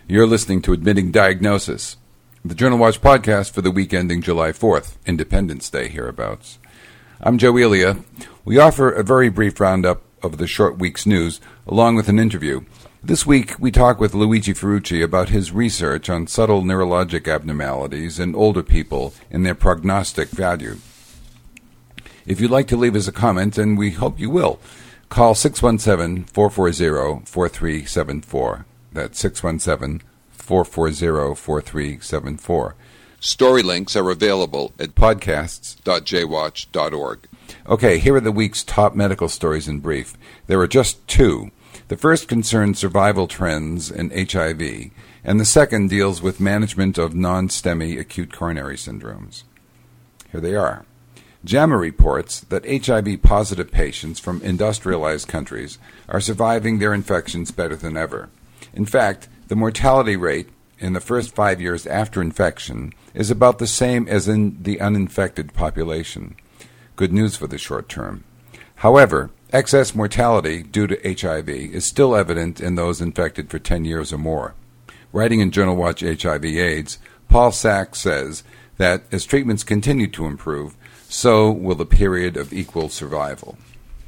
You're listening to Admitting Diagnosis, the Journal Watch podcast for the week ending July 4th, Independence Day hereabouts. I'm Joe Elia. We offer a very brief roundup of the short week's news, along with an interview. This week, we talk with Luigi Ferrucci about his research on subtle neurologic abnormalities in older people and their prognostic value. If you'd like to leave us a comment, and we hope you will, call 617-440-4374. That's 617-440-4374. Story links are available at podcasts.jwatch.org. Okay, here are the week's top medical stories in brief. There are just two. The first concerns survival trends in HIV, and the second deals with management of non-STEMI acute coronary syndromes. Here they are. JAMA reports that HIV-positive patients from industrialized countries are surviving their infections better than ever. In fact, the mortality rate in the first 5 years after infection is about the same as in the uninfected population. Good news for the short term. However, excess mortality due to HIV is still evident in those infected for 10 years or more. Writing in Journal Watch HIV/AIDS, Paul Sachs says that as treatments continue to improve, so will the period of equal survival.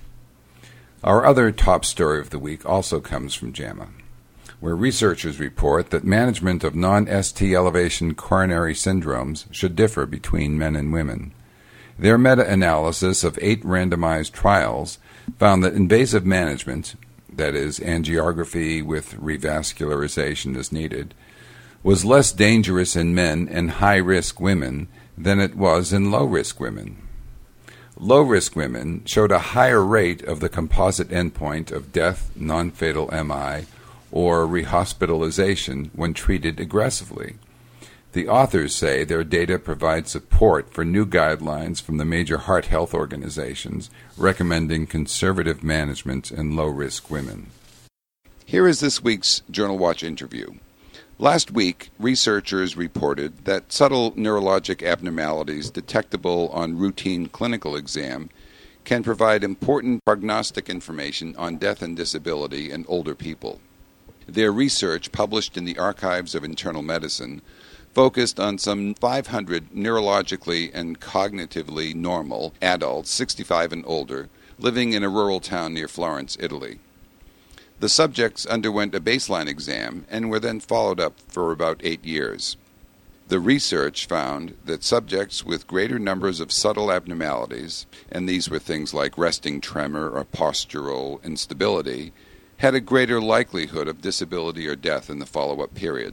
Our other top story of the week also comes from JAMA, where researchers report that management of non-ST elevation coronary syndromes should differ between men and women. Their meta-analysis of 8 randomized trials found that invasive management, that is, angiography with revascularization as needed, was less dangerous in men and high-risk women than it was in low-risk women. Low-risk women showed a higher rate of the composite endpoint of death, non-fatal MI, or rehospitalization when treated aggressively. The authors say their data provide support for new guidelines from the major heart health organizations recommending conservative management in low-risk women. Here is this week's Journal Watch interview. Last week, researchers reported that subtle neurologic abnormalities detectable on routine clinical exam can provide important prognostic information on death and disability in older people. Their research, published in the Archives of Internal Medicine, focused on some 500 neurologically and cognitively normal adults, 65 and older, living in a rural town near Florence, Italy. The subjects underwent a baseline exam and were then followed up for about 8 years. The research found that subjects with greater numbers of subtle abnormalities, and these were things like resting tremor or postural instability, had a greater likelihood of disability or death in the follow-up period.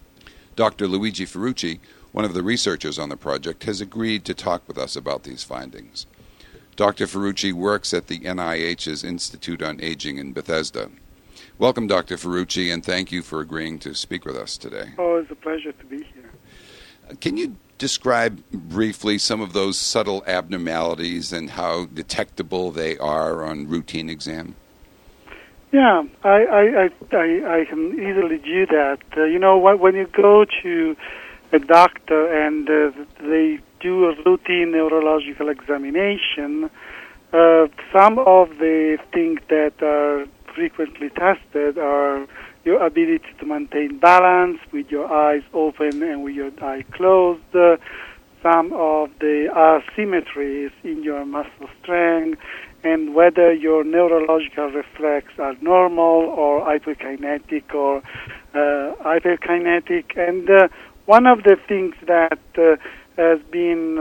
Dr. Luigi Ferrucci, one of the researchers on the project, has agreed to talk with us about these findings. Dr. Ferrucci works at the NIH's Institute on Aging in Bethesda. Welcome, Dr. Ferrucci, and thank you for agreeing to speak with us today. Oh, it's a pleasure to be here. Can you describe briefly some of those subtle abnormalities and how detectable they are on routine exam? Yeah, I can easily do that. When you go to a doctor and they do a routine neurological examination, some of the things that are frequently tested are your ability to maintain balance with your eyes open and with your eye closed, some of the asymmetries in your muscle strength, and whether your neurological reflex are normal or hyperkinetic or hyperkinetic. And one of the things that has been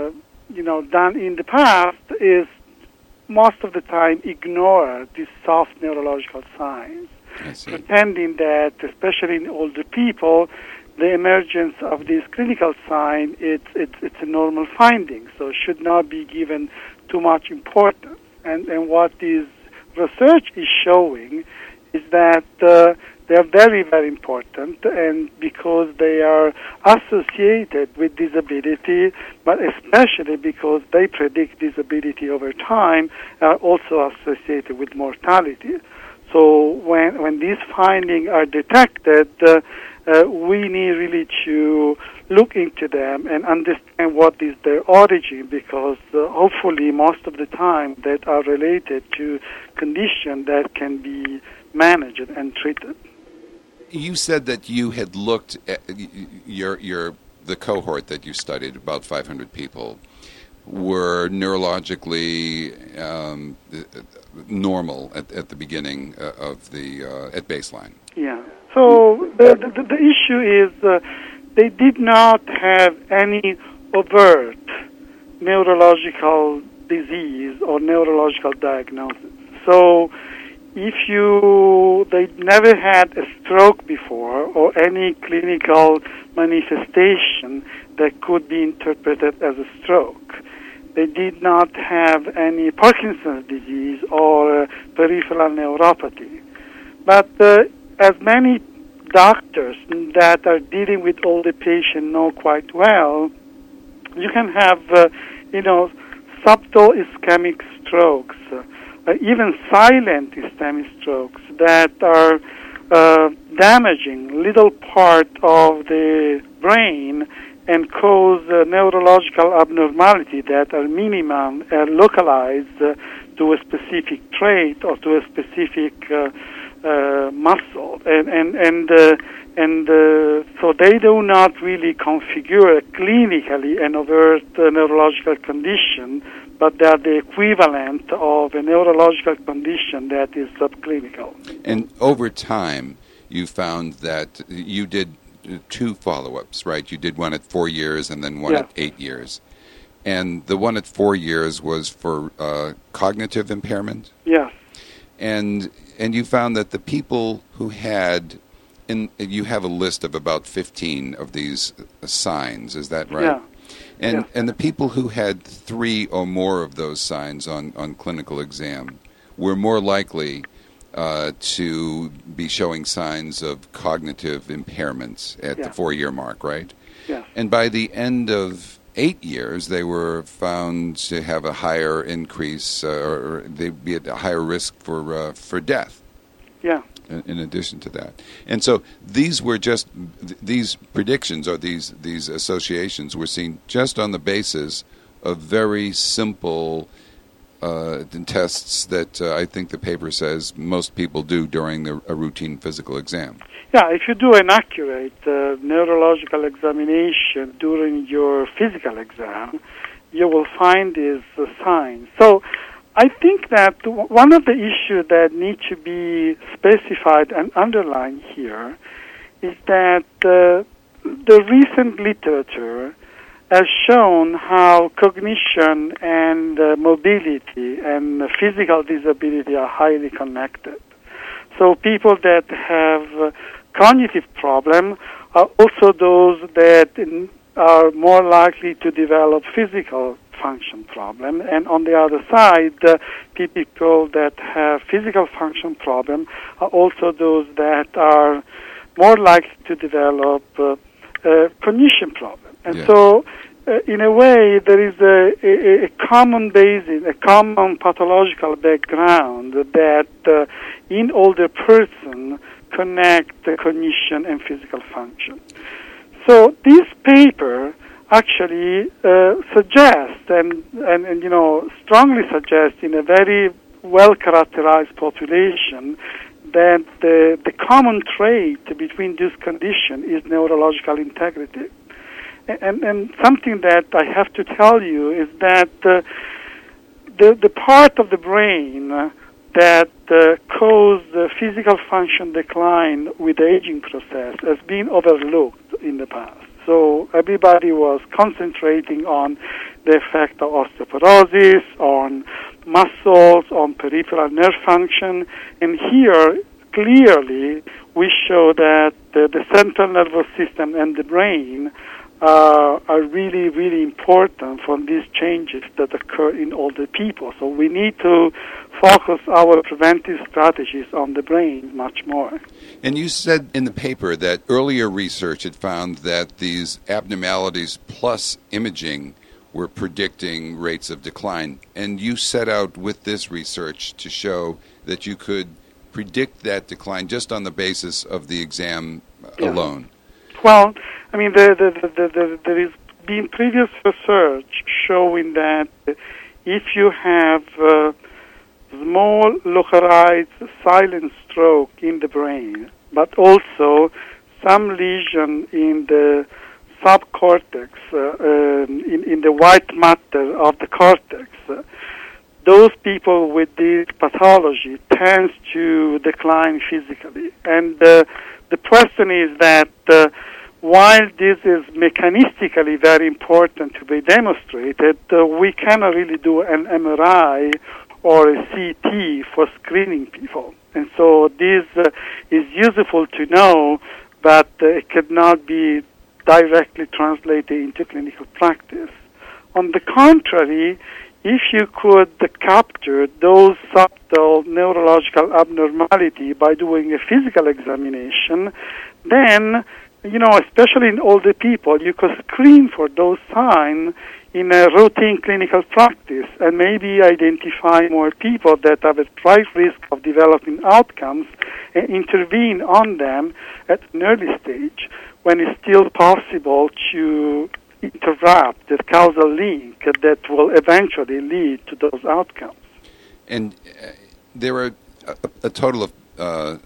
done in the past is most of the time ignore these soft neurological signs, pretending that, especially in older people, the emergence of this clinical sign, it's a normal finding, so it should not be given too much importance. And what this research is showing is that they are very, very important, and because they are associated with disability, but especially because they predict disability over time, are also associated with mortality. So when these findings are detected, we need really to look into them and understand what is their origin, because hopefully most of the time that are related to conditions that can be managed and treated. You said that you had looked at the cohort that you studied, about 500 people, were neurologically normal at the beginning of at baseline. Yeah. So the issue is they did not have any overt neurological disease or neurological diagnosis. So they never had a stroke before or any clinical manifestation that could be interpreted as a stroke. They did not have any Parkinson's disease or peripheral neuropathy. But as many doctors that are dealing with older patients know quite well, you can have, subtle ischemic strokes, even silent ischemic strokes that are damaging little part of the brain and cause neurological abnormality that are minimum localized to a specific trait or to a specific muscle, and so they do not really configure clinically an overt neurological condition, but they are the equivalent of a neurological condition that is subclinical. And over time, you found that you did 2 follow-ups, right? You did one at 4 years and then one at 8 years. And the one at 4 years was for cognitive impairment? Yes. And you found that the people who had, you have a list of about 15 of these signs, is that right? Yeah. And the people who had 3 or more of those signs on clinical exam were more likely to be showing signs of cognitive impairments at the 4-year mark, right? Yes. And by the end of 8 years, they were found to have a higher increase, or they'd be at a higher risk for death. Yeah. In addition to that, and so these were just these predictions or these associations were seen just on the basis of very simple tests that I think the paper says most people do during a routine physical exam. Yeah, if you do an accurate neurological examination during your physical exam, you will find these signs. So I think that one of the issues that need to be specified and underlined here is that the recent literature has shown how cognition and mobility and physical disability are highly connected. So people that have cognitive problems are also those that are more likely to develop physical function problem, and on the other side, people that have physical function problem are also those that are more likely to develop cognition problem. And so, in a way, there is a common basis, a common pathological background that in older person connect the cognition and physical function. So this paper actually suggests and strongly suggests in a very well-characterized population that the common trait between this condition is neurological integrity. And something that I have to tell you is that the part of the brain that cause physical function decline with the aging process has been overlooked in the past. So everybody was concentrating on the effect of osteoporosis, on muscles, on peripheral nerve function, and here clearly we show that the central nervous system and the brain are really, really important for these changes that occur in older people. So we need to focus our preventive strategies on the brain much more. And you said in the paper that earlier research had found that these abnormalities plus imaging were predicting rates of decline. And you set out with this research to show that you could predict that decline just on the basis of the exam alone. Well, I mean, there is been previous research showing that if you have small localized silent stroke in the brain, but also some lesion in the subcortex, in the white matter of the cortex. Those people with this pathology tends to decline physically. And the question is that while this is mechanistically very important to be demonstrated, we cannot really do an MRI or a CT for screening people. And so this is useful to know, but it cannot be directly translated into clinical practice. On the contrary, if you could capture those subtle neurological abnormality by doing a physical examination, then, especially in older people, you could screen for those signs in a routine clinical practice and maybe identify more people that have a high risk of developing outcomes and intervene on them at an early stage when it's still possible to interrupt the causal link that will eventually lead to those outcomes. And there are a total of,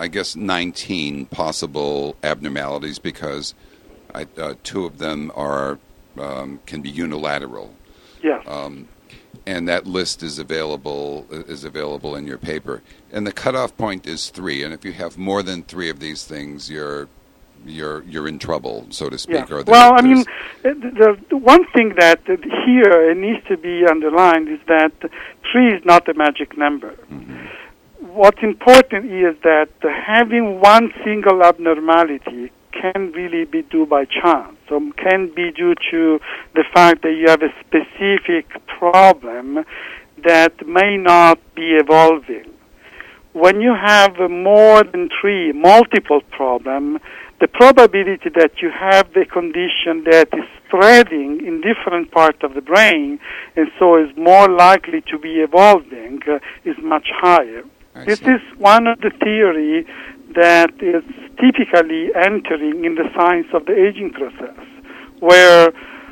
19 possible abnormalities because two of them are can be unilateral. Yes. And that list is available in your paper. And the cutoff point is 3. And if you have more than 3 of these things, you're in trouble, so to speak. Yeah. Well, the one thing that here needs to be underlined is that 3 is not a magic number. Mm-hmm. What's important is that having one single abnormality can really be due by chance, or can be due to the fact that you have a specific problem that may not be evolving. When you have more than 3 multiple problems, the probability that you have the condition that is spreading in different parts of the brain and so is more likely to be evolving is much higher. This is one of the theory that is typically entering in the science of the aging process, where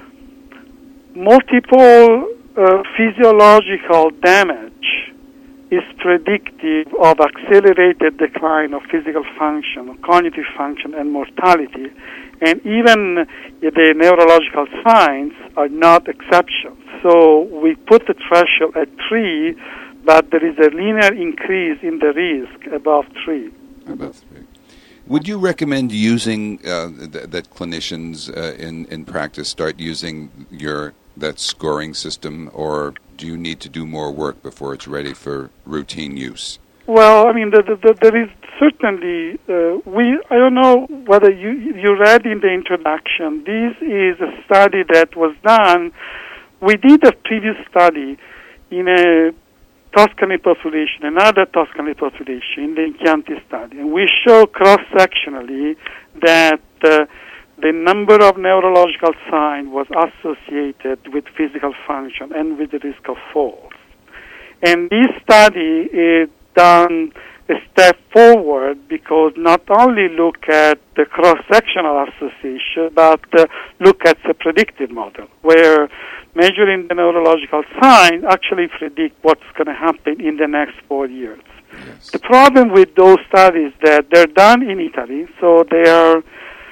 multiple physiological damage is predictive of accelerated decline of physical function, cognitive function, and mortality. And even the neurological signs are not exceptions. So we put the threshold at 3, but there is a linear increase in the risk above 3. Above 3. Would you recommend using that clinicians in practice start using that scoring system, or do you need to do more work before it's ready for routine use? Well, there is certainly, I don't know whether you read in the introduction, this is a study that was done. We did a previous study in a Tuscany population, another Tuscany population, in the Chianti study, and we show cross-sectionally that the number of neurological signs was associated with physical function and with the risk of falls. And this study is done a step forward because not only look at the cross-sectional association, but look at the predictive model, where measuring the neurological sign actually predict what's going to happen in the next 4 years. Yes. The problem with those studies is that they're done in Italy, so they are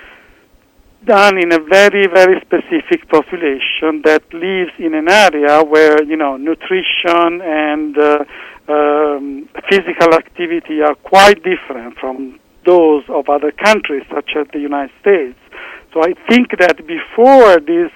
done in a very, very specific population that lives in an area where, nutrition and physical activity are quite different from those of other countries, such as the United States. So I think that before this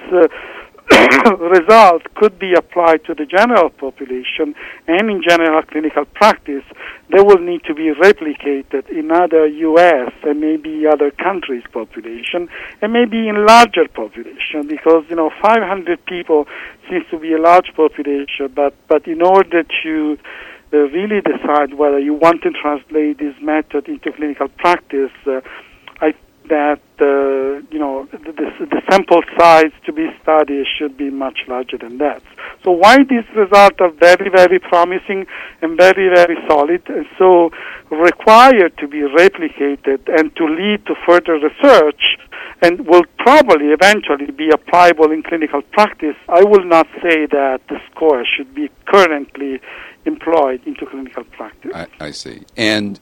result could be applied to the general population and in general clinical practice, they will need to be replicated in other U.S. and maybe other countries' population, and maybe in larger population, because 500 people seems to be a large population, but in order to really decide whether you want to translate this method into clinical practice, the sample size to be studied should be much larger than that. So why these results are very, very promising and very, very solid, and so required to be replicated and to lead to further research, and will probably eventually be applicable in clinical practice, I will not say that the score should be currently employed into clinical practice. I see. And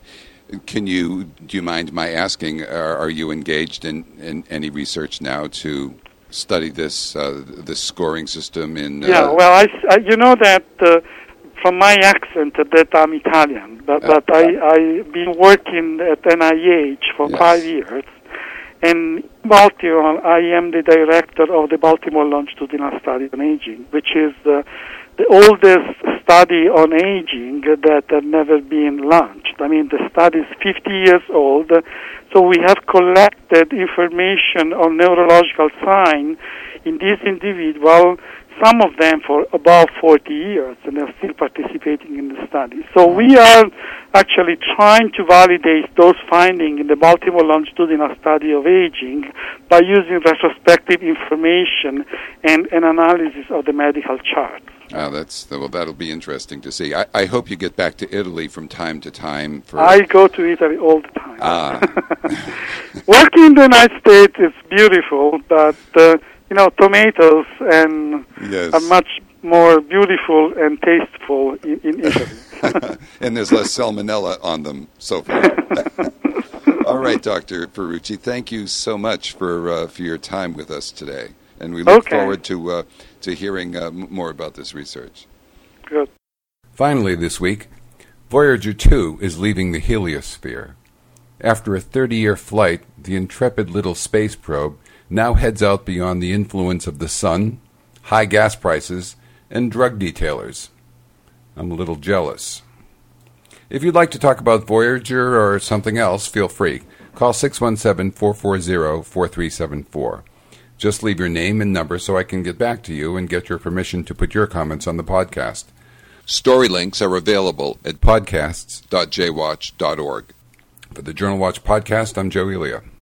do you mind my asking, are you engaged in any research now to study this scoring system in... well, you know that from my accent that I'm Italian, but I've been working at NIH for 5 years. And in Baltimore, I am the director of the Baltimore Longitudinal Study on Aging, which is the oldest study on aging that had never been launched. I mean, the study is 50 years old, so we have collected information on neurological signs in these individuals, some of them for about 40 years, and they're still participating in the study. So we are actually trying to validate those findings in the Baltimore Longitudinal Study of Aging by using retrospective information and an analysis of the medical charts. That'll be interesting to see. I hope you get back to Italy from time to time. I go to Italy all the time. Working in the United States is beautiful, but tomatoes are much more beautiful and tasteful in Italy. And there's less salmonella on them so far. All right, Dr. Ferrucci, thank you so much for your time with us today. And we look forward to hearing more about this research. Good. Finally this week, Voyager 2 is leaving the heliosphere. After a 30-year flight, the intrepid little space probe now heads out beyond the influence of the sun, high gas prices, and drug detailers. I'm a little jealous. If you'd like to talk about Voyager or something else, feel free. Call 617-440-4374. Just leave your name and number so I can get back to you and get your permission to put your comments on the podcast. Story links are available at podcasts.jwatch.org. For the Journal Watch podcast, I'm Joe Elia.